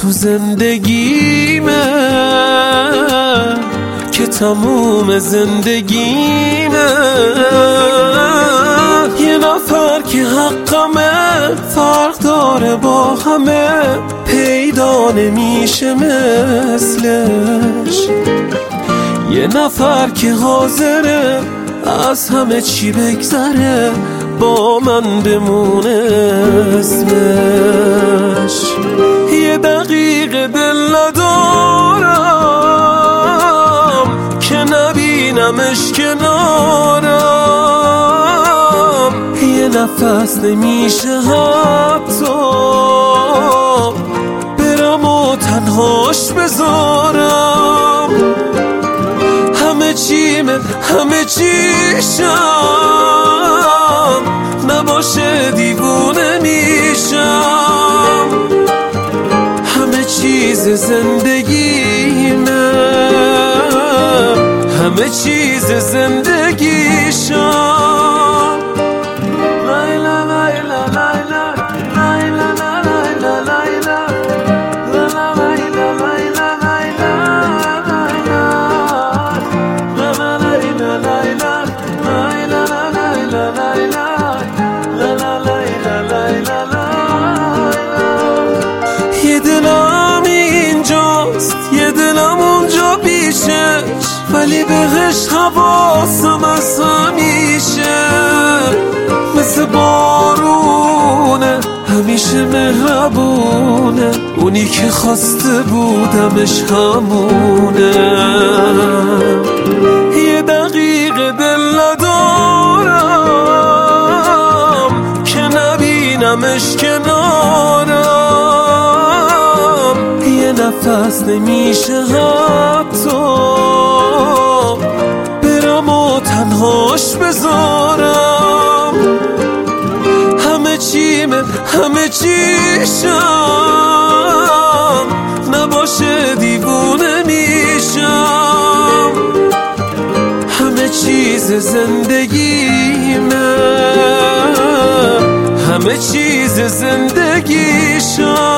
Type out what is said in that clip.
تو زندگیمه که تموم زندگیمه. یه نفر که حقمه فرق داره با همه، پیدا نمیشه مثلش. یه نفر که حاضره از همه چی بگذره، با من بمونه اسمش. یه دقیقه دل ندارم که نبینمش کنارم. یه نفس نمیشه حتی برم و تنهاش بذارم. همه چیشم نباشه دیوونه میشم. همه چیز زندگیمه، همه چیز زندگیشم. یه دلم اینجاست، یه دلم اونجا پیشش، ولی بهش حواسم از همیشه. مثل بارونه همیشه مهربونه، اونی که خواسته بودمش همونه. یه دقیقه دل ندارم که نبینمش کنارم. یه نفس نمیشه حتی برم و تنهاش بذارم. همه چیشم نباشه دیوونه میشم. همه چیز زندگیمه، همه چیز زندگیشم.